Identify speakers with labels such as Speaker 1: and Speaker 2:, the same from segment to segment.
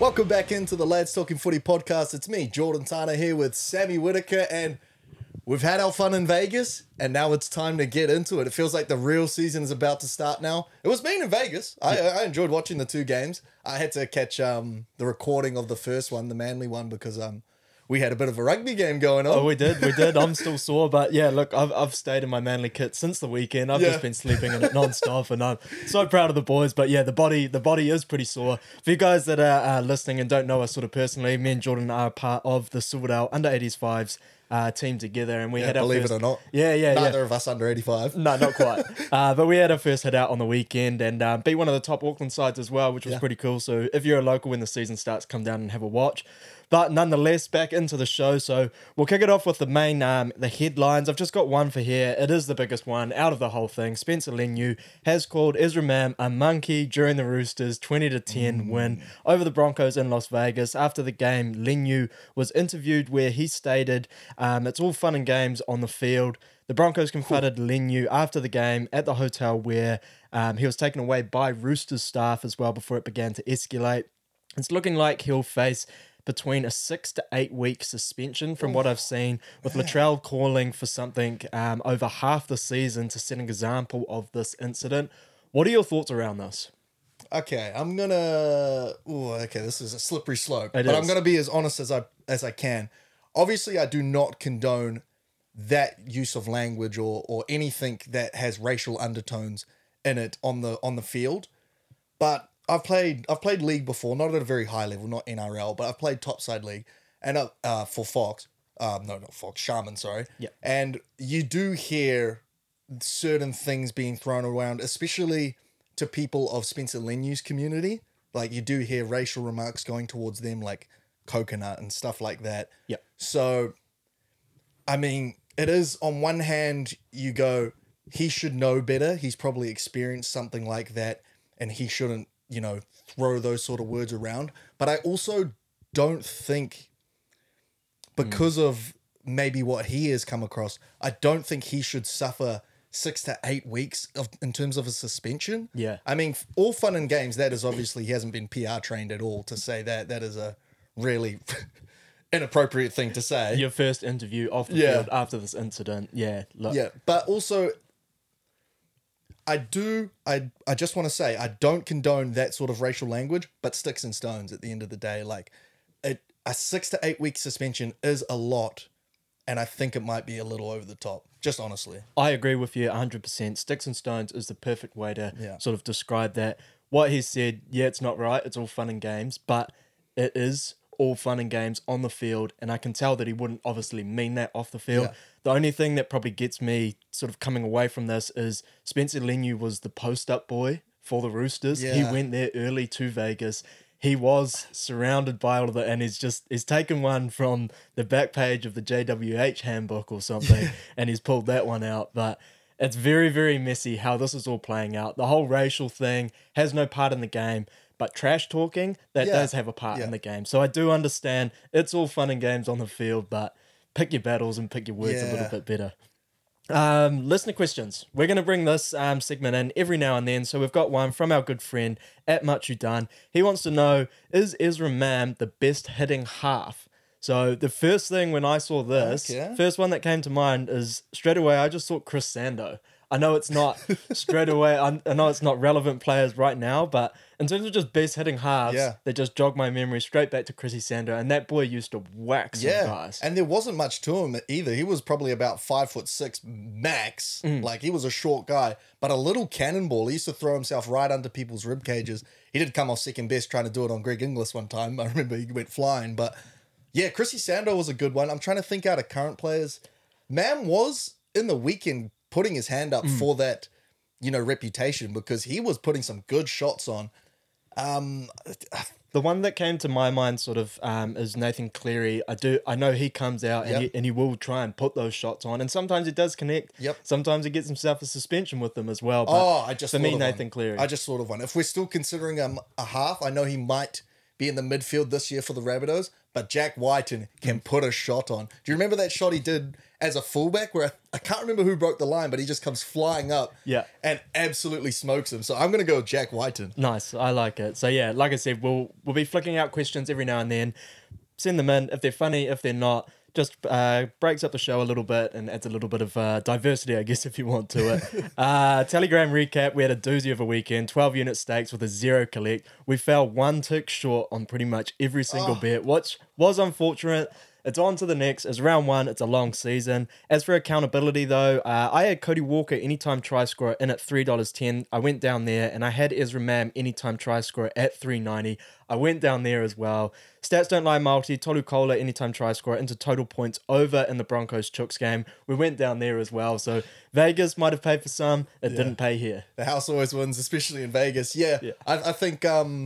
Speaker 1: Welcome back into the Lads Talking Footy podcast. It's me, Jordan Tanner, here with Sammy Whitaker, and we've had our fun in Vegas, and now it's time to get into it. It feels like the real season is about to start now. It was being in Vegas. I enjoyed watching the two games. I had to catch the recording of the first one, the Manly one, because we had a bit of a rugby game going on.
Speaker 2: Oh, we did. I'm still sore, but yeah, look, I've stayed in my Manly kit since the weekend. I've just been sleeping in it non-stop, and I'm so proud of the boys. But yeah, the body is pretty sore. For you guys that are listening and don't know us sort of personally, me and Jordan are part of the Silverdale under 80s fives team together, and we had our
Speaker 1: believe
Speaker 2: first,
Speaker 1: it or not. Neither of us under 85.
Speaker 2: No, not quite. But we had our first hit out on the weekend and beat one of the top Auckland sides as well, which was pretty cool. So if you're a local when the season starts, come down and have a watch. But nonetheless, back into the show. So we'll kick it off with the main, the headlines. I've just got one for here. It is the biggest one out of the whole thing. Spencer Leniu has called Ezra Mam a monkey during the Roosters' 20-10 win over the Broncos in Las Vegas. After the game, Leniu was interviewed where he stated, it's all fun and games on the field. The Broncos confronted Leniu after the game at the hotel where he was taken away by Roosters staff as well before it began to escalate. It's looking like he'll face between a 6 to 8 week suspension from what I've seen, with Latrell calling for something over half the season to set an example of this incident. What are your thoughts around this?
Speaker 1: Okay, I'm gonna. This is a slippery slope,
Speaker 2: I'm
Speaker 1: gonna be as honest as I can. Obviously, I do not condone that use of language or anything that has racial undertones in it on the field, but I've played league before, not at a very high level, not NRL, but I've played topside league and for Fox. Not Fox, Sharman, sorry.
Speaker 2: Yeah.
Speaker 1: And you do hear certain things being thrown around, especially to people of Spencer Leniu's community. Like, you do hear racial remarks going towards them, like coconut and stuff like that.
Speaker 2: Yeah.
Speaker 1: So, I mean, it is, on one hand, you go, he should know better. He's probably experienced something like that, and he shouldn't, throw those sort of words around. But I also don't think, because of maybe what he has come across, I don't think he should suffer 6 to 8 weeks in terms of a suspension.
Speaker 2: Yeah.
Speaker 1: I mean, all fun and games, that is obviously, he hasn't been PR trained at all to say that. That is a really inappropriate thing to say.
Speaker 2: Your first interview off the field after this incident. Yeah. Look.
Speaker 1: Yeah, but also, I just want to say, I don't condone that sort of racial language, but sticks and stones at the end of the day. Like, a 6 to 8 week suspension is a lot, and I think it might be a little over the top, just honestly.
Speaker 2: I agree with you 100%. Sticks and stones is the perfect way to sort of describe that. What he said, it's not right. It's all fun and games, but it is all fun and games on the field, and I can tell that he wouldn't obviously mean that off the field.
Speaker 1: Yeah.
Speaker 2: The only thing that probably gets me sort of coming away from this is Spencer Leniu was the post-up boy for the Roosters.
Speaker 1: Yeah.
Speaker 2: He went there early to Vegas. He was surrounded by all of it, and he's taken one from the back page of the JWH handbook or something, and he's pulled that one out. But it's very, very messy how this is all playing out. The whole racial thing has no part in the game, but trash talking, that does have a part in the game. So I do understand it's all fun and games on the field, but pick your battles and pick your words a little bit better. Listener questions. We're going to bring this segment in every now and then. So we've got one from our good friend at Machu Dan. He wants to know, is Ezra Mam the best hitting half? So the first thing when I saw this, first one that came to mind is straight away, I just thought Chris Sando. I know it's not straight away. I know it's not relevant players right now, but in terms of just best hitting halves, they just jog my memory straight back to Chrissy Sando, and that boy used to whack some guys.
Speaker 1: And there wasn't much to him either. He was probably about 5'6" max. Like, he was a short guy, but a little cannonball. He used to throw himself right under people's rib cages. He did come off second best trying to do it on Greg Inglis one time. I remember he went flying, but yeah, Chrissy Sando was a good one. I'm trying to think out of current players. Mam was in the weekend putting his hand up for that, reputation, because he was putting some good shots on.
Speaker 2: The one that came to my mind sort of is Nathan Cleary. I know he comes out and he will try and put those shots on, and sometimes he does connect.
Speaker 1: Yep.
Speaker 2: Sometimes he gets himself a suspension with them as well. But
Speaker 1: I just
Speaker 2: for me,
Speaker 1: thought of
Speaker 2: Nathan
Speaker 1: one.
Speaker 2: Cleary.
Speaker 1: I just thought of one. If we're still considering a half, I know he might be in the midfield this year for the Rabbitohs, but Jack Whiten can put a shot on. Do you remember that shot he did as a fullback where I can't remember who broke the line, but he just comes flying up and absolutely smokes him. So I'm going to go with Jack Whiten.
Speaker 2: Nice. I like it. So yeah, like I said, we'll be flicking out questions every now and then. Send them in. If they're funny, if they're not, just breaks up the show a little bit and adds a little bit of diversity, I guess, if you want to it. Telegram recap, we had a doozy of a weekend, 12 unit stakes with a 0 collect. We fell 1 tick short on pretty much every single bet, which was unfortunate. It's on to the next. It's round 1. It's a long season. As for accountability, though, I had Cody Walker anytime try scorer in at $3.10. I went down there, and I had Ezra Mam anytime try scorer at $3.90. I went down there as well. Stats don't lie multi. Tolu Kola anytime try scorer into total points over in the Broncos Chooks game. We went down there as well. So Vegas might have paid for some. It didn't pay here.
Speaker 1: The house always wins, especially in Vegas. Yeah. I think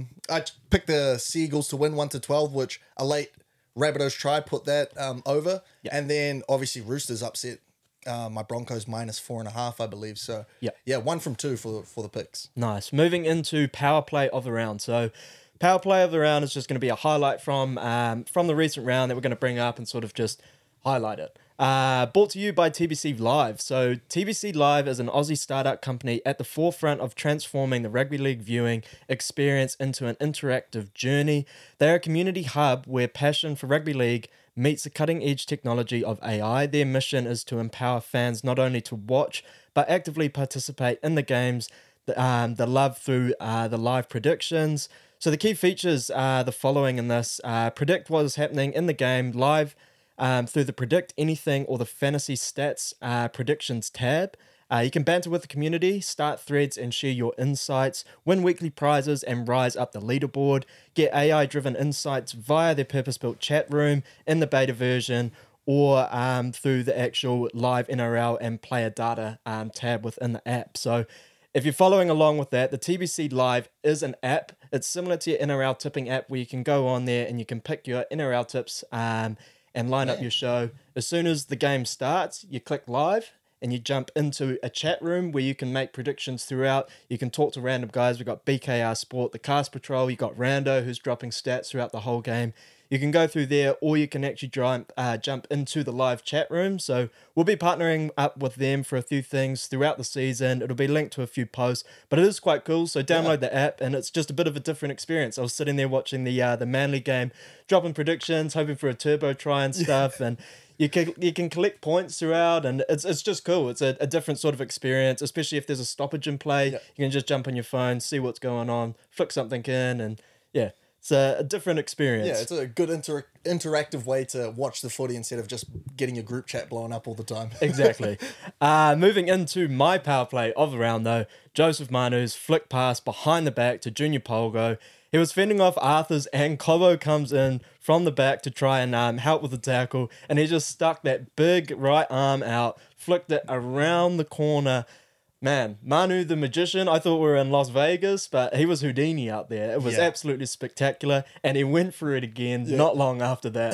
Speaker 1: I picked the Seagulls to win 1-12, which a late Rabbitohs try put that over. And then obviously Roosters upset my Broncos -4.5, I believe. So yeah, 1 from 2 for the picks.
Speaker 2: Nice. Moving into power play of the round. So power play of the round is just going to be a highlight from the recent round that we're going to bring up and sort of just highlight it. Brought to you by TBC Live. So TBC Live is an Aussie startup company at the forefront of transforming the rugby league viewing experience into an interactive journey. They're a community hub where passion for rugby league meets the cutting edge technology of AI. Their mission is to empower fans not only to watch, but actively participate in the games, the love through the live predictions. So the key features are the following in this. Predict what is happening in the game live through the Predict Anything or the Fantasy Stats Predictions tab. You can banter with the community, start threads and share your insights, win weekly prizes and rise up the leaderboard, get AI-driven insights via their purpose-built chat room in the beta version or through the actual live NRL and player data tab within the app. So if you're following along with that, the TBC Live is an app. It's similar to your NRL tipping app where you can go on there and you can pick your NRL tips and line up your show. As soon as the game starts, you click live and you jump into a chat room where you can make predictions throughout. You can talk to random guys. We've got BKR Sport, the Cast Patrol. You got Rando, who's dropping stats throughout the whole game. You can go through there, or you can actually jump into the live chat room. So we'll be partnering up with them for a few things throughout the season. It'll be linked to a few posts, but it is quite cool. So download the app, and it's just a bit of a different experience. I was sitting there watching the Manly game, dropping predictions, hoping for a turbo try and stuff, and you can collect points throughout, and it's just cool. It's a different sort of experience, especially if there's a stoppage in play. You can just jump on your phone, see what's going on, flick something in, and yeah. It's a different experience.
Speaker 1: Yeah, it's a good interactive way to watch the footy instead of just getting your group chat blown up all the time.
Speaker 2: Exactly. Moving into my power play of the round, though, Joseph Manu's flick pass behind the back to Junior Polgo. He was fending off Arthurs, and Cobo comes in from the back to try and help with the tackle, and he just stuck that big right arm out, flicked it around the corner. Man, Manu the magician, I thought we were in Las Vegas, but he was Houdini out there. It was absolutely spectacular, and he went for it again not long after that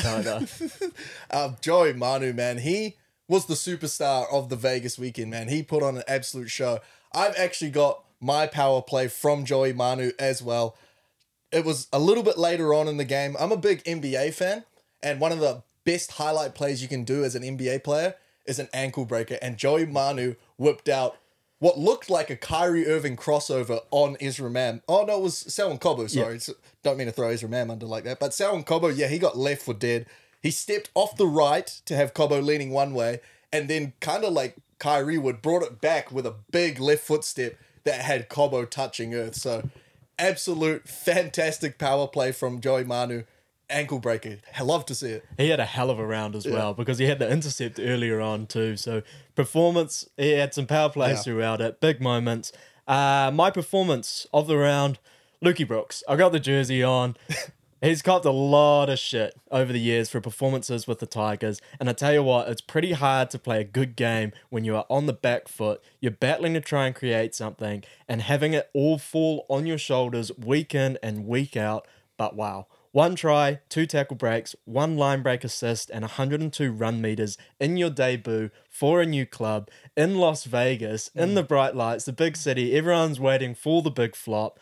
Speaker 2: either.
Speaker 1: Joey Manu, man, he was the superstar of the Vegas weekend, man. He put on an absolute show. I've actually got my power play from Joey Manu as well. It was a little bit later on in the game. I'm a big NBA fan, and one of the best highlight plays you can do as an NBA player is an ankle breaker, and Joey Manu whipped out what looked like a Kyrie Irving crossover on Ezra Mam. Oh, no, it was Selwyn Cobo, sorry. Yeah. Don't mean to throw Ezra Mam under like that. But Selwyn Cobo, he got left for dead. He stepped off the right to have Cobo leaning one way, and then kind of like Kyrie would, brought it back with a big left foot step that had Cobo touching earth. So absolute fantastic power play from Joey Manu. Ankle breaker. I love to see it.
Speaker 2: He had a hell of a round as well because he had the intercept earlier on too. So performance, he had some power plays throughout it. Big moments. My performance of the round, Lukey Brooks. I got the jersey on. He's copped a lot of shit over the years for performances with the Tigers. And I tell you what, it's pretty hard to play a good game when you are on the back foot. You're battling to try and create something and having it all fall on your shoulders week in and week out. But wow. 1 try, 2 tackle breaks, 1 line break assist, and 102 run meters in your debut for a new club in Las Vegas, in the bright lights, the big city. Everyone's waiting for the big flop.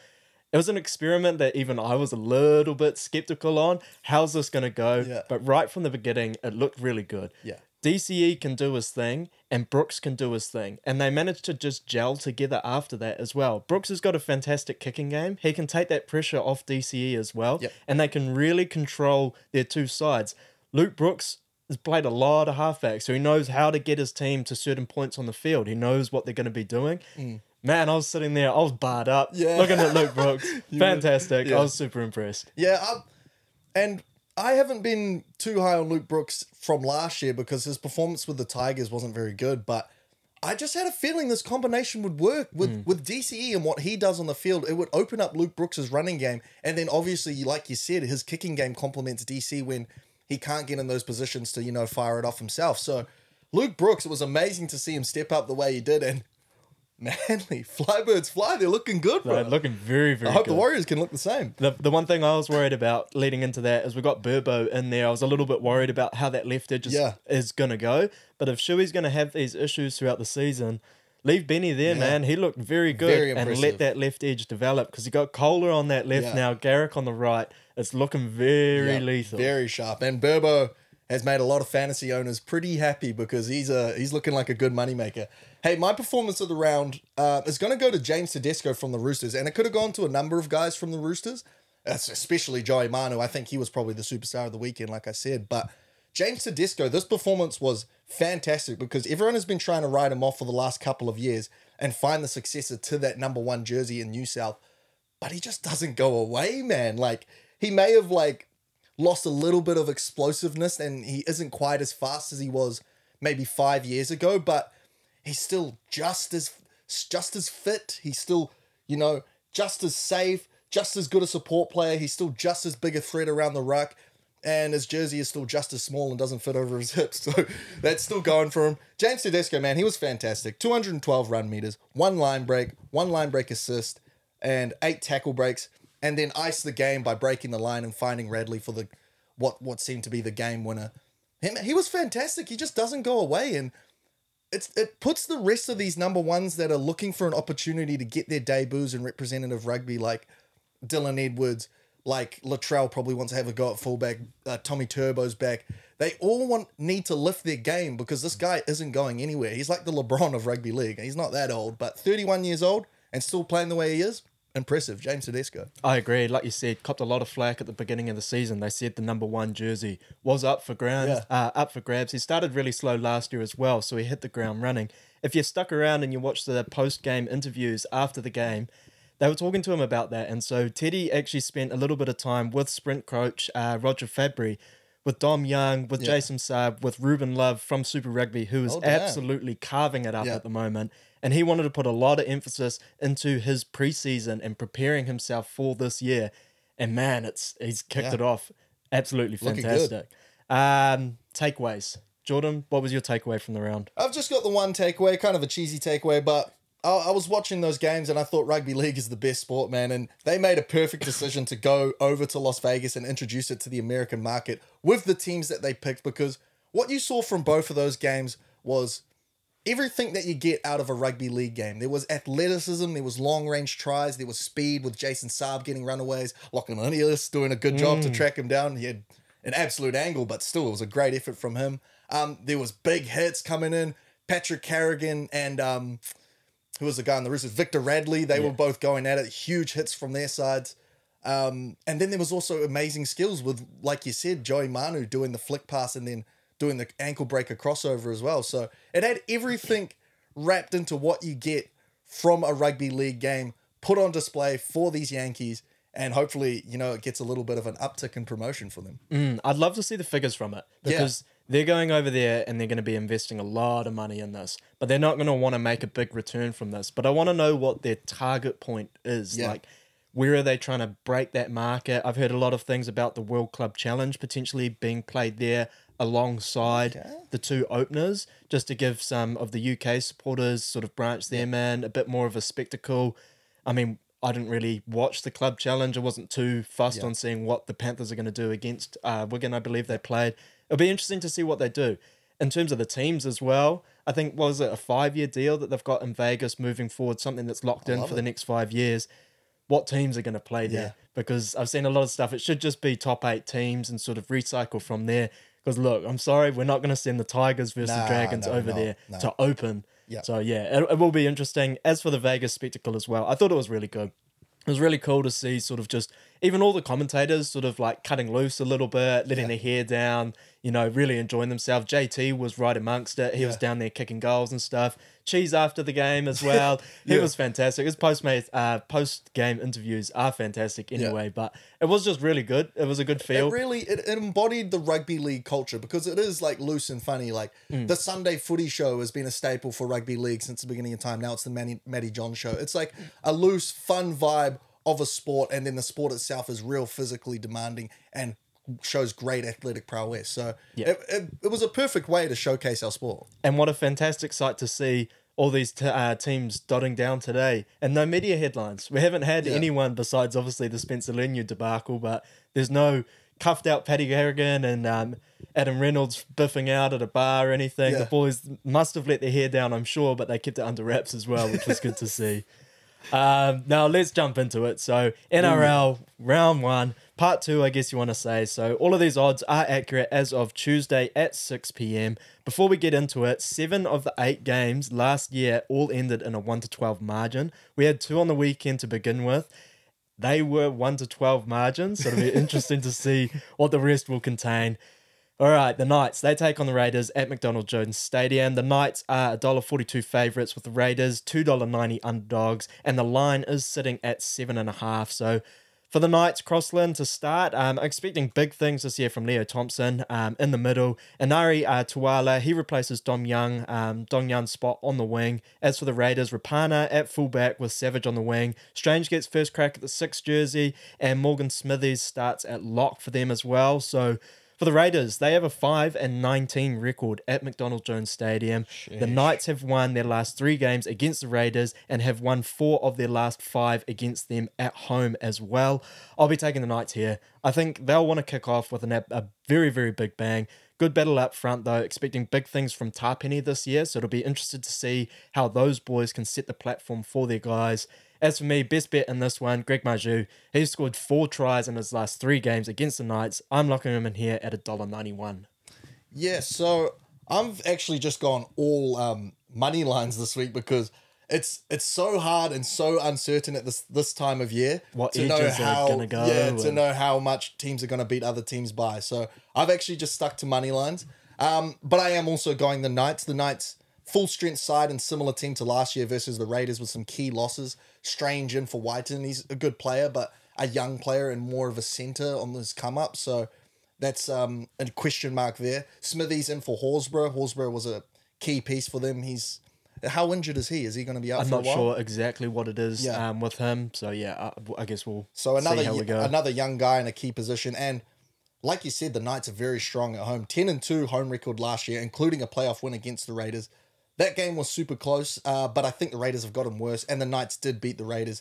Speaker 2: it was an experiment that even I was a little bit skeptical on. How's this going to go?
Speaker 1: Yeah.
Speaker 2: But right from the beginning, it looked really good.
Speaker 1: Yeah.
Speaker 2: DCE can do his thing and Brooks can do his thing. And they managed to just gel together after that as well. Brooks has got a fantastic kicking game. He can take that pressure off DCE as well.
Speaker 1: Yep.
Speaker 2: And they can really control their two sides. Luke Brooks has played a lot of halfback, so he knows how to get his team to certain points on the field. He knows what they're going to be doing. Man, I was sitting there, I was barred up, looking at Luke Brooks. Fantastic. I was super impressed.
Speaker 1: Yeah, and I haven't been too high on Luke Brooks from last year because his performance with the Tigers wasn't very good, but I just had a feeling this combination would work with DCE and what he does on the field. It would open up Luke Brooks' running game, and then obviously, like you said, his kicking game complements DC when he can't get in those positions to, fire it off himself. So Luke Brooks, it was amazing to see him step up the way he did, and Manly, fly birds fly. They're looking good, bro.
Speaker 2: They're looking very, very good.
Speaker 1: I hope the Warriors can look the same.
Speaker 2: The one thing I was worried about leading into that is we got Burbo in there. I was a little bit worried about how that left edge is going to go. But if Shuey's going to have these issues throughout the season, leave Benny there, man. He looked very good.
Speaker 1: Very
Speaker 2: and
Speaker 1: impressive.
Speaker 2: let that left edge develop because you got Kohler on that left now, Garrick on the right. It's looking very lethal.
Speaker 1: Very sharp. And Burbo has made a lot of fantasy owners pretty happy because he's looking like a good moneymaker. Hey, my performance of the round is going to go to James Tedesco from the Roosters, and it could have gone to a number of guys from the Roosters, especially Joey Manu. I think he was probably the superstar of the weekend, like I said. But James Tedesco, this performance was fantastic because everyone has been trying to write him off for the last couple of years and find the successor to that number 1 jersey in New South, but he just doesn't go away, man. Like, he may have lost a little bit of explosiveness and he isn't quite as fast as he was maybe 5 years ago, but he's still just as fit. He's still, just as safe, just as good a support player. He's still just as big a threat around the ruck. And his jersey is still just as small and doesn't fit over his hips. So that's still going for him. James Tedesco, man, he was fantastic. 212 run meters, 1 line break assist, and 8 tackle breaks. And then iced the game by breaking the line and finding Radley for the what seemed to be the game winner. He was fantastic. He just doesn't go away. And it puts the rest of these number ones that are looking for an opportunity to get their debuts in representative rugby, like Dylan Edwards, like Latrell probably wants to have a go at fullback, Tommy Turbo's back. They all need to lift their game because this guy isn't going anywhere. He's like the LeBron of rugby league. He's not that old, but 31 years old and still playing the way he is. Impressive, James Tedesco.
Speaker 2: I agree. Like you said, copped a lot of flack at the beginning of the season. They said the number 1 jersey was up for grabs. He started really slow last year as well, so he hit the ground running. If you stuck around and you watched the post-game interviews after the game, they were talking to him about that. And so Teddy actually spent a little bit of time with sprint coach Roger Fabry, with Dom Young, with Jason Saab, with Ruben Love from Super Rugby, who is absolutely carving it up at the moment. And he wanted to put a lot of emphasis into his preseason and preparing himself for this year. And man, he's kicked it off absolutely fantastic. Takeaways. Jordan, what was your takeaway from the round?
Speaker 1: I've just got the one takeaway, kind of a cheesy takeaway, but I was watching those games and I thought rugby league is the best sport, man. And they made a perfect decision to go over to Las Vegas and introduce it to the American market with the teams that they picked, because what you saw from both of those games was everything that you get out of a rugby league game. There was athleticism, there was long-range tries, there was speed with Jason Saab getting runaways, Lachlan Ilias doing a good job to track him down. He had an absolute angle, but still, it was a great effort from him. There was big hits coming in. Patrick Carrigan and who was the guy on the Roosters? Victor Radley. They were both going at it. Huge hits from their sides. And then there was also amazing skills with, like you said, Joey Manu doing the flick pass and then doing the ankle breaker crossover as well. So it had everything wrapped into what you get from a rugby league game put on display for these Yankees. And hopefully, it gets a little bit of an uptick in promotion for them.
Speaker 2: I'd love to see the figures from it because they're going over there and they're going to be investing a lot of money in this, but they're not going to want to make a big return from this. But I want to know what their target point is.
Speaker 1: Yeah.
Speaker 2: Like, where are they trying to break that market? I've heard a lot of things about the World Club Challenge potentially being played there alongside the 2 openers, just to give some of the UK supporters sort of branch them in, a bit more of a spectacle. I mean, I didn't really watch the Club Challenge. I wasn't too fussed on seeing what the Panthers are going to do against Wigan, I believe they played. It'll be interesting to see what they do. In terms of the teams as well, I think, was it a 5-year deal that they've got in Vegas moving forward, something that's locked in for the next 5 years. what teams are going to play there.
Speaker 1: Yeah.
Speaker 2: Because I've seen a lot of stuff. It should just be top 8 teams and sort of recycle from there. Because look, I'm sorry, we're not going to send the Tigers versus Dragons over there to open.
Speaker 1: Yeah.
Speaker 2: So yeah, it will be interesting. As for the Vegas spectacle as well, I thought it was really good. It was really cool to see sort of just even all the commentators sort of like cutting loose a little bit, letting their hair down, you know, really enjoying themselves. JT was right amongst it. He was down there kicking goals and stuff. Cheese after the game as well. It was fantastic. His post-game interviews are fantastic anyway, but it was just really good. It was a good feel.
Speaker 1: It embodied the rugby league culture because it is like loose and funny. Like the Sunday footy show has been a staple for rugby league since the beginning of time. Now it's the Matty John show. It's like a loose, fun vibe of a sport, and then the sport itself is real physically demanding and shows great athletic prowess. So it was a perfect way to showcase our sport.
Speaker 2: And what a fantastic sight to see all these teams dotting down today. And no media headlines. We haven't had anyone besides obviously the Spencer Leniu debacle, but there's no cuffed out Paddy Harrigan and Adam Reynolds biffing out at a bar or anything.
Speaker 1: Yeah.
Speaker 2: The boys must have let their hair down, I'm sure, but they kept it under wraps as well, which was good to see. Now let's jump into it. So NRL round 1, part 2, I guess you want to say. So all of these odds are accurate as of Tuesday at 6 p.m. Before we get into it, 7 of the 8 games last year all ended in a 1-12 margin. We had 2 on the weekend to begin with. They were 1-12 margins, so it'll be interesting to see what the rest will contain. All right, the Knights, they take on the Raiders at McDonald Jones Stadium. The Knights are $1.42 favourites with the Raiders, $2.90 underdogs, and the line is sitting at 7.5. So for the Knights, Crossland to start, I'm expecting big things this year from Leo Thompson in the middle. Inari Tuala, he replaces Dong Young's spot on the wing. As for the Raiders, Rapana at fullback with Savage on the wing. Strange gets first crack at the 6th jersey, and Morgan Smithies starts at lock for them as well. So for the Raiders, they have a 5-19 record at McDonald Jones Stadium.
Speaker 1: Sheesh.
Speaker 2: The Knights have won their last 3 games against the Raiders and have won 4 of their last 5 against them at home as well. I'll be taking the Knights here. I think they'll want to kick off with a very, very big bang. Good battle up front, though. Expecting big things from Tarpenny this year, so it'll be interested to see how those boys can set the platform for their guys. As for me, best bet in this one, Greg Marju. He's scored 4 tries in his last 3 games against the Knights. I'm locking him in here at $1.91.
Speaker 1: Yeah, so I've actually just gone all money lines this week because it's so hard and so uncertain at this time of year
Speaker 2: To know
Speaker 1: how much teams are going to beat other teams by. So I've actually just stuck to money lines. But I am also going the Knights. The Knights, full strength side and similar team to last year versus the Raiders with some key losses. Strange in for Whiten. He's a good player, but a young player and more of a centre on this come up. So that's a question mark there. Smithies in for Horsburgh. Horsburgh was a key piece for them. How injured is he? Is he going to be out
Speaker 2: I'm
Speaker 1: for a
Speaker 2: not
Speaker 1: while?
Speaker 2: sure exactly what it is with him. So yeah, I guess we'll see how we go.
Speaker 1: Another young guy in a key position. And like you said, the Knights are very strong at home. 10-2 home record last year, including a playoff win against the Raiders. That game was super close, but I think the Raiders have gotten worse, and the Knights did beat the Raiders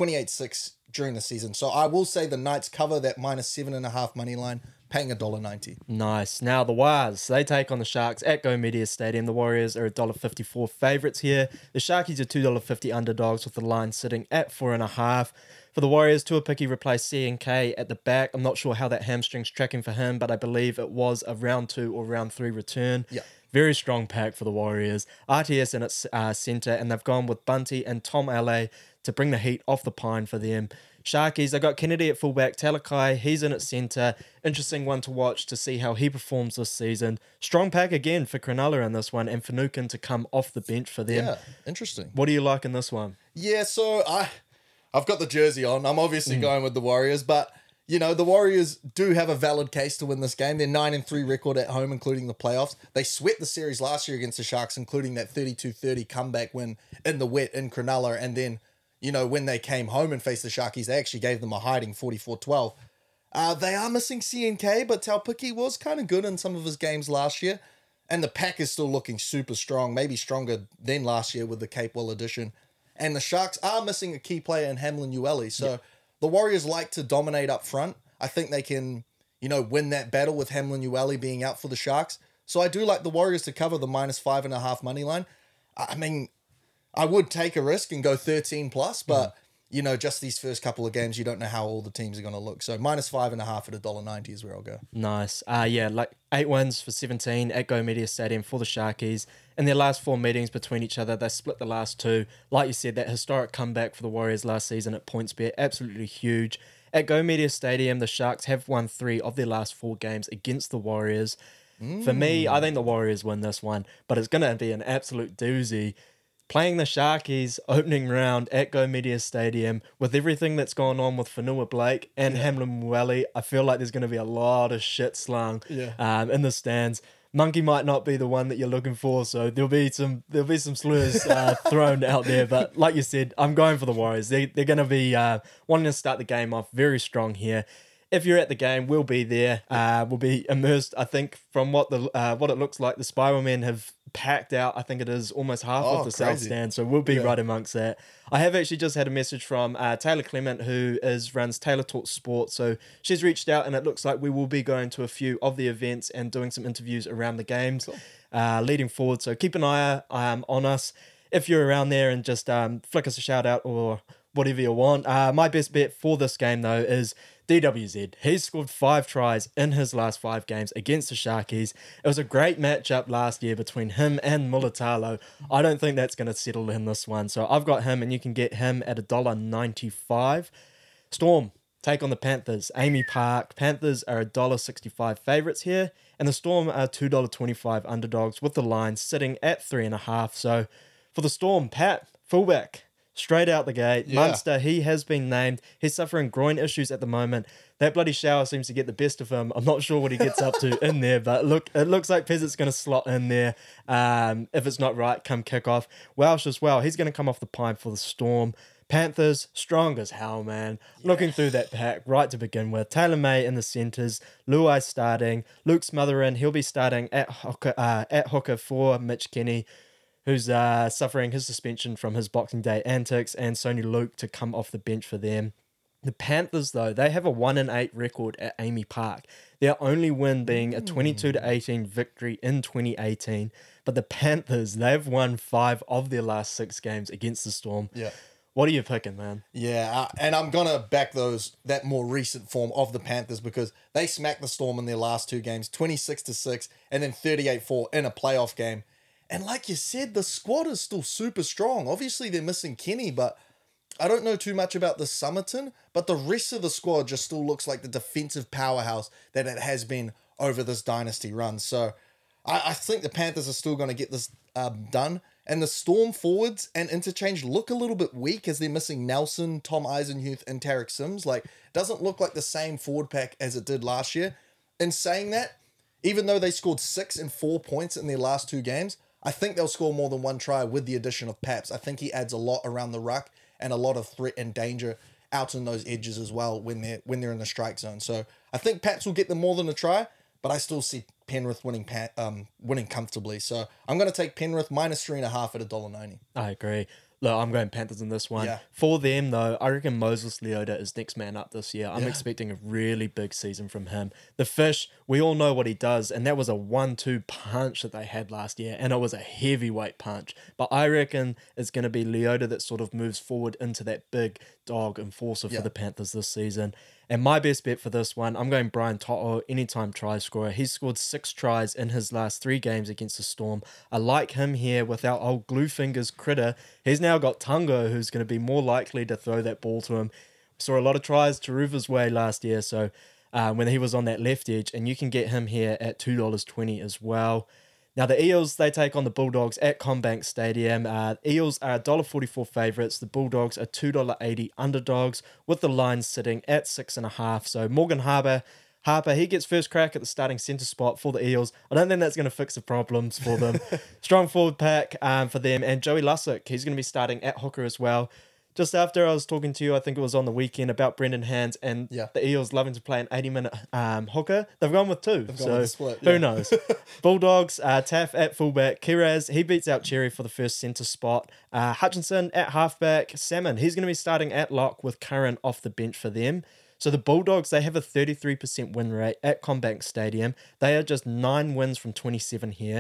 Speaker 1: 28-6 during the season. So I will say the Knights cover that -7.5 money line, paying $1.90.
Speaker 2: Nice. Now the Wars, they take on the Sharks at Go Media Stadium. The Warriors are $1.54 favourites here. The Sharkies are $2.50 underdogs with the line sitting at 4.5. For the Warriors, Tuapiki replaced CNK at the back. I'm not sure how that hamstring's tracking for him, but I believe it was a round 2 or round 3 return.
Speaker 1: Yeah.
Speaker 2: Very strong pack for the Warriors. RTS in its centre, and they've gone with Bunty and Tom LA to bring the heat off the pine for them. Sharkies, they got Kennedy at fullback, Talakai, he's in its centre. Interesting one to watch to see how he performs this season. Strong pack again for Cronulla in this one, and Finucane to come off the bench for them.
Speaker 1: Yeah, interesting.
Speaker 2: What do you like in this one?
Speaker 1: Yeah, so I've got the jersey on. I'm obviously going with the Warriors, but you know, the Warriors do have a valid case to win this game. They're 9-3 record at home, including the playoffs. They swept the series last year against the Sharks, including that 32-30 comeback win in the wet in Cronulla. And then, you know, when they came home and faced the Sharkies, they actually gave them a hiding 44-12. They are missing CNK, but Taupiki was kind of good in some of his games last year. And the pack is still looking super strong, maybe stronger than last year with the Capewell addition. And the Sharks are missing a key player in Hamlin Ueli. So the Warriors like to dominate up front. I think they can, you know, win that battle with Hamlin Ueli being out for the Sharks. So I do like the Warriors to cover the -5.5 money line. I mean, I would take a risk and go 13+, but just these first couple of games, you don't know how all the teams are going to look. So -5.5 at $1.90 is where I'll go.
Speaker 2: Nice. Yeah, like 8 wins for 17 at Go Media Stadium for the Sharkies. In their last 4 meetings between each other, they split the last 2. Like you said, that historic comeback for the Warriors last season at PointsBet, absolutely huge. At Go Media Stadium, the Sharks have won 3 of their last 4 games against the Warriors. For me, I think the Warriors win this one, but it's going to be an absolute doozy. Playing the Sharkies opening round at Go Media Stadium with everything that's gone on with Whenua Blake and Hamlin Mueli, I feel like there's going to be a lot of shit slung in the stands. Monkey might not be the one that you're looking for, so there'll be some slurs thrown out there. But like you said, I'm going for the Warriors. They're going to be wanting to start the game off very strong here. If you're at the game, we'll be there. We'll be immersed. I think from what it looks like, the Spiral Men have packed out. I think it is almost half of the South Stand, so we'll be right amongst that. I have actually just had a message from Taylor Clement, who runs Taylor Talk Sports. So she's reached out, and it looks like we will be going to a few of the events and doing some interviews around the games leading forward. So keep an eye on us. If you're around there, and just flick us a shout out or whatever you want. My best bet for this game, though, is DWZ. He's scored 5 tries in his last 5 games against the Sharkies. It was a great matchup last year between him and Mulatalo. I don't think that's going to settle in this one. So I've got him, and you can get him at $1.95. Storm take on the Panthers. Amy Park. Panthers are $1.65 favourites here, and the Storm are $2.25 underdogs, with the line sitting at 3.5. So for the Storm, Pat, fullback. Straight out the gate.
Speaker 1: Yeah.
Speaker 2: Munster, he has been named. He's suffering groin issues at the moment. That bloody shower seems to get the best of him. I'm not sure what he gets up to in there, but look, it looks like Pezzet's going to slot in there. If it's not right, come kick off. Welsh as well. He's going to come off the pipe for the Storm. Panthers, strong as hell, man. Looking through that pack right to begin with. Taylor May in the centres. Luai starting. Luke Smotherin, he'll be starting at hooker for Mitch Kenny, who's suffering his suspension from his Boxing Day antics, and Sony Luke to come off the bench for them. The Panthers, though, they have a 1-8 record at Amy Park. Their only win being a 22-18 victory in 2018. But the Panthers, they've won 5 of their last 6 games against the Storm.
Speaker 1: Yeah.
Speaker 2: What are you picking, man?
Speaker 1: Yeah, and I'm going to back that more recent form of the Panthers, because they smacked the Storm in their last 2 games, 26-6, and then 38-4 in a playoff game. And like you said, the squad is still super strong. Obviously, they're missing Kenny, but I don't know too much about the Summerton, but the rest of the squad just still looks like the defensive powerhouse that it has been over this dynasty run. So I think the Panthers are still going to get this done. And the Storm forwards and interchange look a little bit weak, as they're missing Nelson, Tom Eisenhuth, and Tarek Sims. Like, doesn't look like the same forward pack as it did last year. In saying that, even though they scored 6 and 4 points in their last 2 games, I think they'll score more than 1 try with the addition of Paps. I think he adds a lot around the ruck and a lot of threat and danger out in those edges as well when they're in the strike zone. So I think Paps will get them more than a try, but I still see Penrith winning comfortably. So I'm going to take Penrith -3.5 at $1.90.
Speaker 2: I agree. Look, I'm going Panthers in this one.
Speaker 1: Yeah.
Speaker 2: For them, though, I reckon Moses Leota is next man up this year. I'm expecting a really big season from him. The Fish, we all know what he does, and that was a 1-2 punch that they had last year, and it was a heavyweight punch. But I reckon it's going to be Leota that sort of moves forward into that big dog enforcer for the Panthers this season. And my best bet for this one, I'm going Brian To'o, anytime try scorer. He's scored 6 tries in his last 3 games against the Storm. I like him here with our old glue fingers critter. He's now got Tungo, who's going to be more likely to throw that ball to him. Saw a lot of tries to Ruva's way last year, so when he was on that left edge, and you can get him here at $2.20 as well. Now, the Eels, they take on the Bulldogs at CommBank Stadium. Eels are $1.44 favourites. The Bulldogs are $2.80 underdogs, with the line sitting at 6.5. So Morgan Harper, he gets first crack at the starting centre spot for the Eels. I don't think that's going to fix the problems for them. Strong forward pack for them. And Joey Lussick, he's going to be starting at hooker as well. Just after I was talking to you, I think it was on the weekend, about Brendan Hands and the Eels loving to play an 80-minute hooker. They've gone with 2. So
Speaker 1: split,
Speaker 2: who knows? Bulldogs, Taff at fullback. Kiraz, he beats out Cherry for the first centre spot. Hutchinson at halfback. Salmon, he's going to be starting at lock with Curran off the bench for them. So the Bulldogs, they have a 33% win rate at CommBank Stadium. They are just 9 wins from 27 here.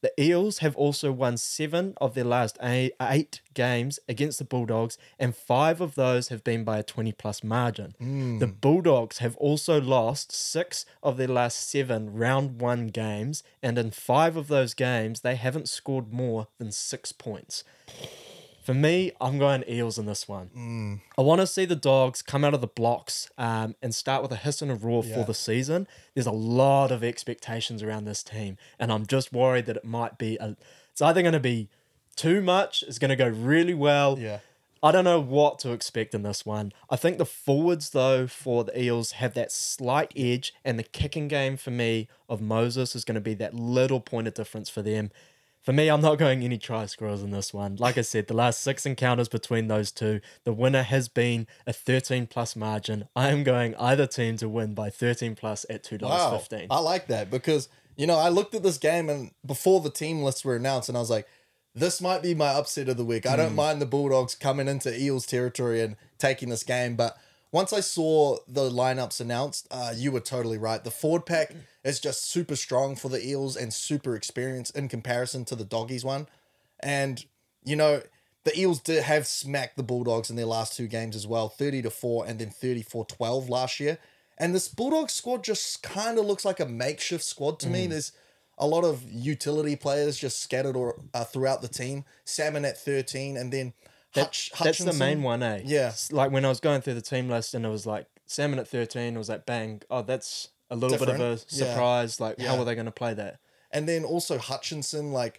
Speaker 2: The Eels have also won 7 of their last 8 games against the Bulldogs, and 5 of those have been by a 20-plus margin. The Bulldogs have also lost 6 of their last 7 round 1 games, and in 5 of those games, they haven't scored more than 6 points. For me, I'm going Eels in this one. I want to see the Dogs come out of the blocks and start with a hiss and a roar for the season. There's a lot of expectations around this team, and I'm just worried that it might be it's either going to be too much, it's going to go really well.
Speaker 1: Yeah.
Speaker 2: I don't know what to expect in this one. I think the forwards, though, for the Eels have that slight edge, and the kicking game for me of Moses is going to be that little point of difference for them. For me, I'm not going any try scorers in this one. Like I said, the last 6 encounters between those two, the winner has been a 13-plus margin. I am going either team to win by 13-plus at $2.15.
Speaker 1: I like that because, I looked at this game and before the team lists were announced and I was like, this might be my upset of the week. I don't mind the Bulldogs coming into Eels territory and taking this game, but once I saw the lineups announced, you were totally right. The forward pack is just super strong for the Eels and super experienced in comparison to the Doggies one. And, the Eels did have smacked the Bulldogs in their last 2 games as well, 30-4 and then 34-12 last year. And this Bulldogs squad just kind of looks like a makeshift squad to me. There's a lot of utility players just scattered throughout the team. Salmon at 13 and then
Speaker 2: That's
Speaker 1: Hutchinson.
Speaker 2: the main one, eh?
Speaker 1: Yeah.
Speaker 2: It's like when I was going through the team list and it was like Salmon at 13, it was like, bang, oh, that's a little bit of a
Speaker 1: Different. Yeah.
Speaker 2: surprise. Like, how
Speaker 1: Yeah.
Speaker 2: are they going to play that?
Speaker 1: And then also Hutchinson, like,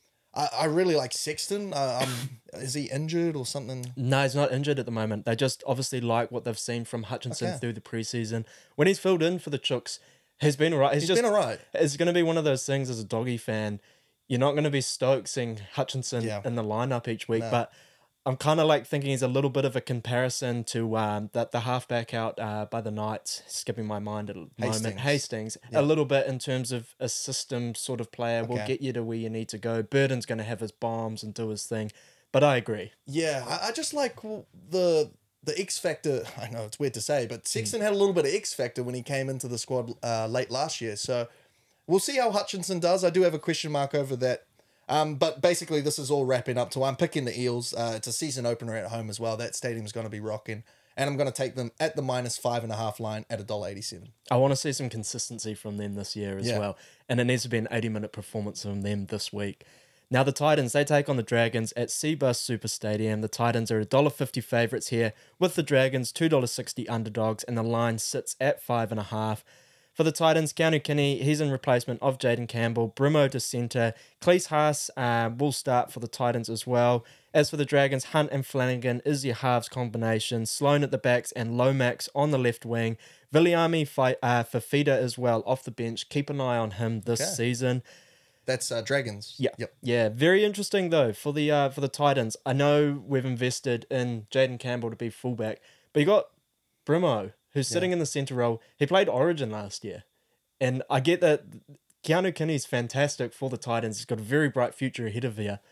Speaker 1: I really like Sexton. Is he injured or something?
Speaker 2: No, he's not injured at the moment. They just obviously like what they've seen from Hutchinson
Speaker 1: Okay.
Speaker 2: through the preseason. When he's filled in for the Chooks, he's been all right.
Speaker 1: He's been all right.
Speaker 2: It's going to be one of those things as a Doggy fan. You're not going to be stoked seeing Hutchinson
Speaker 1: Yeah.
Speaker 2: in the lineup each week,
Speaker 1: No.
Speaker 2: but I'm kind of like thinking he's a little bit of a comparison to the halfback out by the Knights, skipping my mind at the moment. Hastings, a little bit in terms of a system sort of player. Will
Speaker 1: Okay.
Speaker 2: get you to where you need to go. Burden's going to have his bombs and do his thing, but I agree.
Speaker 1: Yeah, I just like the X factor. I know it's weird to say, but Sexton had a little bit of X factor when he came into the squad late last year. So we'll see how Hutchinson does. I do have a question mark over that. But basically, this is all wrapping up to I'm picking the Eels. It's a season opener at home as well. That stadium's going to be rocking. And I'm going to take them at the -5.5 line at $1.87.
Speaker 2: I want to see some consistency from them this year as well. And it needs to be an 80-minute performance from them this week. Now, the Titans, they take on the Dragons at Seabus Super Stadium. The Titans are $1.50 favourites here, with the Dragons $2.60 underdogs, and the line sits at 5.5. For the Titans, Keanu Kinney, he's in replacement of Jaden Campbell. Brimo to centre. Cleese Haas will start for the Titans as well. As for the Dragons, Hunt and Flanagan is your halves combination. Sloan at the backs and Lomax on the left wing. Viliami Fafita as well off the bench. Keep an eye on him this season.
Speaker 1: That's Dragons.
Speaker 2: Yeah.
Speaker 1: Yep.
Speaker 2: Yeah. Very interesting though for the Titans. I know we've invested in Jaden Campbell to be fullback, but you got Brimo, who's sitting in the centre role. He played Origin last year. And I get that Keanu Kinney's fantastic for the Titans. He's got a very bright future ahead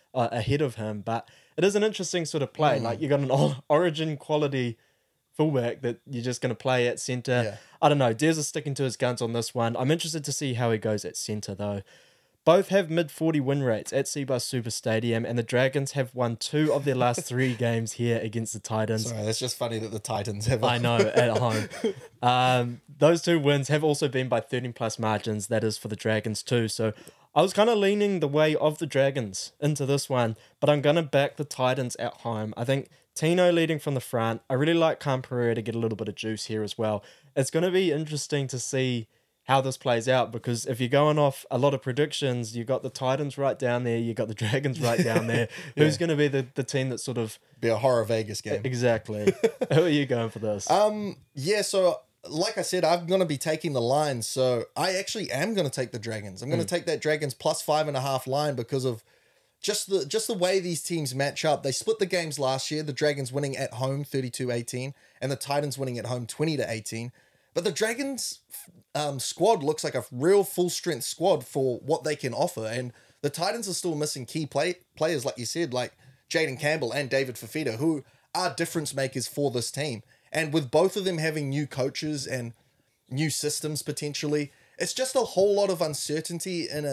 Speaker 2: of him, but it is an interesting sort of play. Like, you got an Origin quality fullback that you're just going to play at centre.
Speaker 1: Yeah.
Speaker 2: I don't know. Des is sticking to his guns on this one. I'm interested to see how he goes at centre, though. Both have mid-40 win rates at Seabus Super Stadium, and the Dragons have won 2 of their last 3 games here against the Titans.
Speaker 1: Sorry, that's just funny that the Titans have.
Speaker 2: I know, at home. Those 2 wins have also been by 13-plus margins. That is for the Dragons too. So I was kind of leaning the way of the Dragons into this one, but I'm going to back the Titans at home. I think Tino leading from the front. I really like Cam Pereira to get a little bit of juice here as well. It's going to be interesting to see how this plays out, because if you're going off a lot of predictions, you got the Titans right down there, you got the Dragons right down there. Who's going to be the team that sort of...
Speaker 1: Be a horror Vegas game.
Speaker 2: Exactly. Who are you going for this?
Speaker 1: Yeah, so like I said, I'm going to be taking the line. So I actually am going to take the Dragons. I'm going to take that Dragons plus 5.5 line because of just the way these teams match up. They split the games last year, the Dragons winning at home 32-18 and the Titans winning at home 20-18. But the Dragons squad looks like a real full-strength squad for what they can offer. And the Titans are still missing key players, like you said, like Jaden Campbell and David Fafita, who are difference makers for this team. And with both of them having new coaches and new systems potentially, it's just a whole lot of uncertainty in a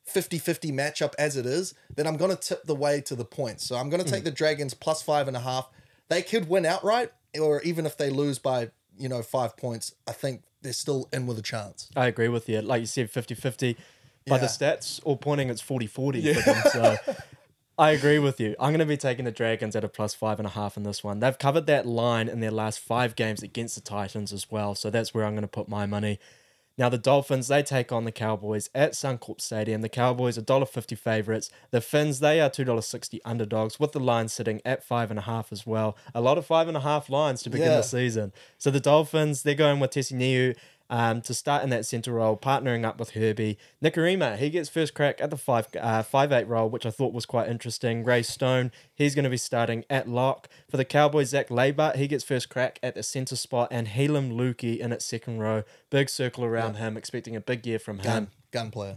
Speaker 1: 50-50 matchup as it is, then I'm going to tip the way to the points. So I'm going to take the Dragons plus 5.5. They could win outright, or even if they lose by, 5 points, I think they're still in with a chance.
Speaker 2: I agree with you. Like you said, 50-50. By the stats, all pointing, it's 40-40 for them. So I agree with you. I'm going to be taking the Dragons at a plus 5.5 in this one. They've covered that line in their last 5 games against the Titans as well. So that's where I'm going to put my money. Now, the Dolphins, they take on the Cowboys at Suncorp Stadium. The Cowboys are $1.50 favourites. The Finns, they are $2.60 underdogs, with the line sitting at 5.5 as well. A lot of 5.5 lines to begin the season. So the Dolphins, they're going with Tesi Niu to start in that centre role, partnering up with Herbie. Nikorima, he gets first crack at the 5'8" role, which I thought was quite interesting. Ray Stone, he's going to be starting at lock. For the Cowboys, Zach Leibart, he gets first crack at the centre spot, and Helam Lukey in at second row. Big circle around him, expecting a big year from him.
Speaker 1: Gun player.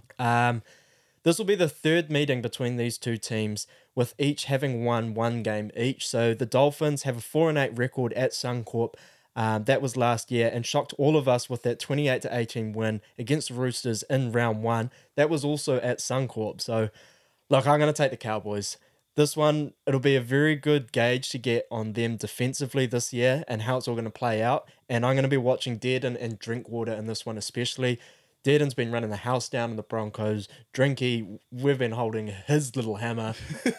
Speaker 2: This will be the third meeting between these two teams, with each having won 1 game each. So the Dolphins have a 4-8 record at Suncorp. That was last year, and shocked all of us with that 28-18 win against the Roosters in round 1. That was also at Suncorp. So, look, I'm going to take the Cowboys. This one, it'll be a very good gauge to get on them defensively this year and how it's all going to play out. And I'm going to be watching Dearden and Drinkwater in this one especially. Dearden's been running the house down in the Broncos. Drinky, we've been holding his little hammer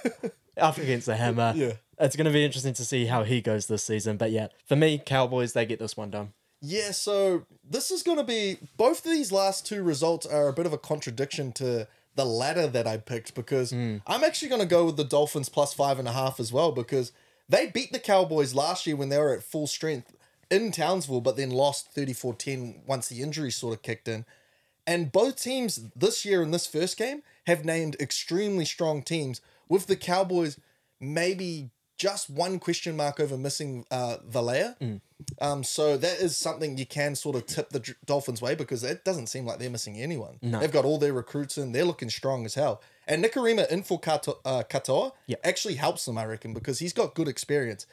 Speaker 2: up against the hammer.
Speaker 1: Yeah.
Speaker 2: It's going to be interesting to see how he goes this season. But yeah, for me, Cowboys, they get this one done.
Speaker 1: Yeah, so this is going to be... Both of these last 2 results are a bit of a contradiction to the ladder that I picked, because I'm actually going to go with the Dolphins plus 5.5 as well, because they beat the Cowboys last year when they were at full strength in Townsville, but then lost 34-10 once the injury sort of kicked in. And both teams this year in this first game have named extremely strong teams, with the Cowboys maybe just 1 question mark over missing Valea. So that is something you can sort of tip the Dolphins' way, because it doesn't seem like they're missing anyone.
Speaker 2: No.
Speaker 1: They've got all their recruits in. They're looking strong as hell. And Nikorima in for Katoa actually helps them, I reckon, because he's got good experience.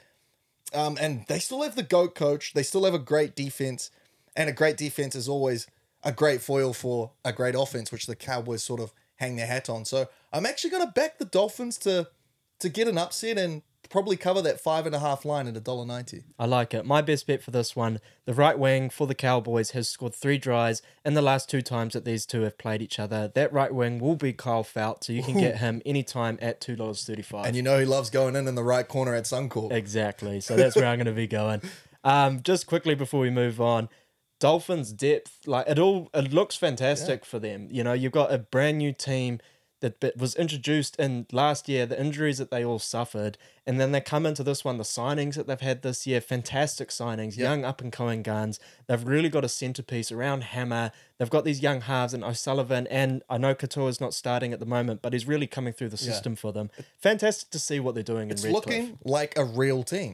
Speaker 1: And they still have the GOAT coach. They still have a great defense. And a great defense is always a great foil for a great offense, which the Cowboys sort of hang their hat on. So I'm actually going to back the Dolphins to get an upset and probably cover that 5.5 line at $1.90.
Speaker 2: I like it. My best bet for this one, the right wing for the Cowboys has scored 3 tries in the last 2 times that these two have played each other. That right wing will be Kyle Felt, so you can get him anytime at $2.35.
Speaker 1: And you know he loves going in the right corner at Suncorp.
Speaker 2: Exactly. So that's where I'm going to be going. Just quickly before we move on, Dolphins' depth, like it looks fantastic for them. You know, you've got a brand new team that was introduced in last year, the injuries that they all suffered, and then they come into this one, the signings that they've had this year, fantastic signings, young up-and-coming guns. They've really got a centerpiece around Hammer. They've got these young halves in O'Sullivan, and I know Katoa's not starting at the moment, but he's really coming through the system for them. Fantastic to see what they're doing in Redcliffe.
Speaker 1: It's looking like a real team,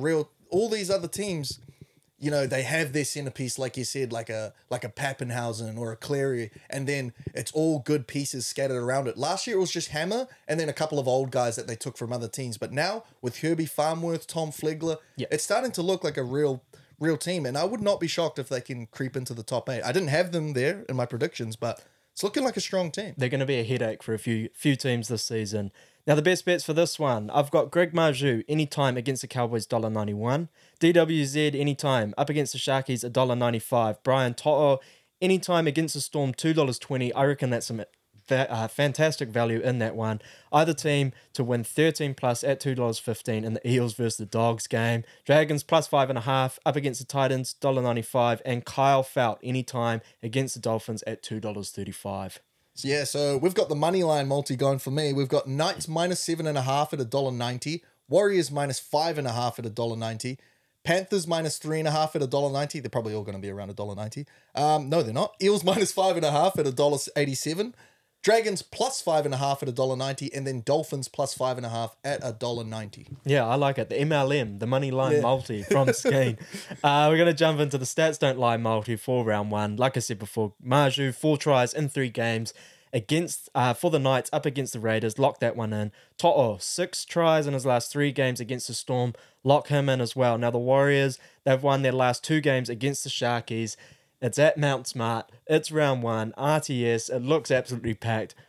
Speaker 1: all these other teams. You know, they have their centerpiece, like you said, like a Pappenhausen or a Cleary, and then it's all good pieces scattered around it. Last year it was just Hammer and then a couple of old guys that they took from other teams. But now with Herbie Farmworth, Tom Flegler, it's starting to look like a real team. And I would not be shocked if they can creep into the top 8. I didn't have them there in my predictions, but it's looking like a strong team.
Speaker 2: They're going to be a headache for a few teams this season. Now, the best bets for this one, I've got Greg Marju anytime against the Cowboys, $1.91. DWZ anytime up against the Sharkies, $1.95. Brian To'o anytime against the Storm, $2.20. I reckon that's some fantastic value in that one. Either team to win 13 plus at $2.15 in the Eels versus the Dogs game. Dragons plus 5.5 up against the Titans, $1.95. And Kyle Felt anytime against the Dolphins at $2.35.
Speaker 1: Yeah, so we've got the money line multi going for me. We've got Knights minus 7.5 at $1.90. Warriors minus 5.5 at $1.90. Panthers minus 3.5 at $1.90. They're probably all going to be around $1.90. No, they're not. Eels minus 5.5 at $1.87. Dragons plus 5.5 at $1.90. And then Dolphins plus 5.5 at $1.90.
Speaker 2: Yeah, I like it. The MLM, the money line multi from Skeen. We're going to jump into the stats don't lie multi for round 1. Like I said before, Marju, 4 tries in 3 games against for the Knights up against the Raiders. Lock that one in. To'o, 6 tries in his last 3 games against the Storm. Lock him in as well. Now the Warriors, they've won their last 2 games against the Sharkies. It's at Mount Smart. It's round 1. RTS. It looks absolutely packed.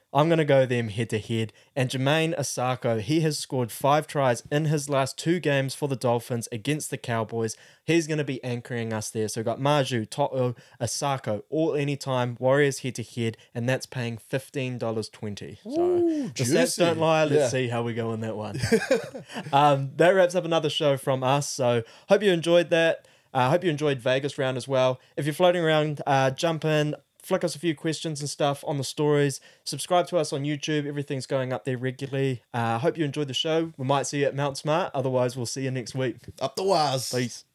Speaker 2: I'm going to go them head-to-head. And Jermaine Asako, he has scored 5 tries in his last 2 games for the Dolphins against the Cowboys. He's going to be anchoring us there. So we've got Maju, To'o, Asako, all anytime, Warriors head-to-head, and that's paying $15.20. So the stats don't lie. Let's see how we go on that one. That wraps up another show from us. So hope you enjoyed that. I hope you enjoyed Vegas round as well. If you're floating around, jump in, flick us a few questions and stuff on the stories. Subscribe to us on YouTube. Everything's going up there regularly. Hope you enjoyed the show. We might see you at Mount Smart. Otherwise, we'll see you next week.
Speaker 1: Up the wires.
Speaker 2: Peace.